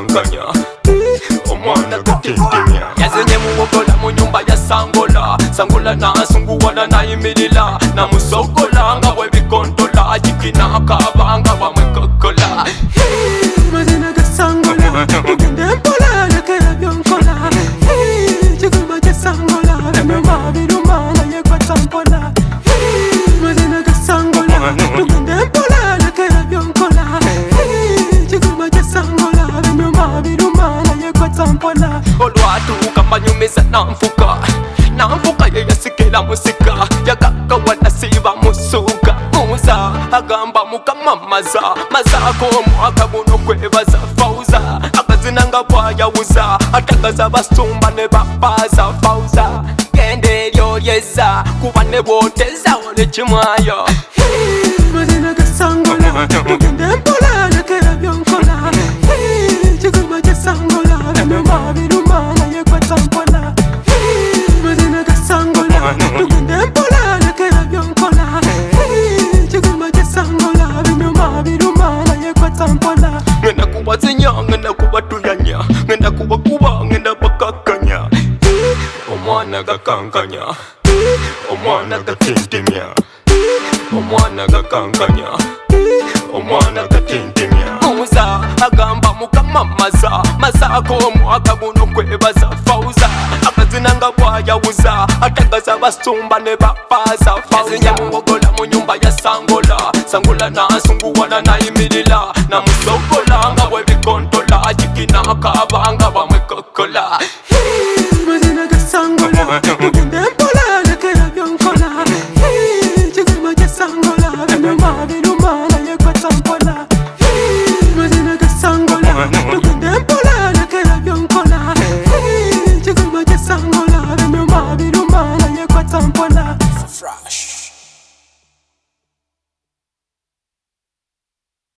gakankanya omwana gatintimya yazenye muwogola mu nyumba ya sangola sangola nasunguwala nayimirira namusogola nga bwebikontola jikinakaba nga bamwekokola mazina gasangola ugende mpola nakera byonkola kiguma kyasangola binyuma biruma naye kwatampola mazina gasangola ugende mpola nakera byonkola kiguma kyasangola binyuma biruma naye kwatampola olwatuuka manyumiza nanfuka yeyasikira musika yakakawala siba musuka muza agamba mukama mazako omwaka guno kwebaza fauza akazina nga bwayawuza atagaza basumba ne bapaza fauza gende eryolyeza kuba ne bwoteza olekimwayo mazina gasangola mugende mpola nakera byonkola kiguma kyasangola binyuma biruma naye kwatampola mazina gasangola mugende mpola nakera byonkola kiguma kyasangola binyuma biruma naye kwatampola ngenda kubazinya ngenda kubatuyanya ngenda kubakuba ngenda bakakanya omwana gakankanya omwana gatintimya omwana gakankanya omwana gatintimya muza agamba mukama mazako omwaka guno kwebaza fauza akazina nga bwayawuza atagaza basumba ne bapaza fauza muwogola mu nyumba ya sangola nasunguwala nayimirira namusogola nga bwebikontola jikinakaba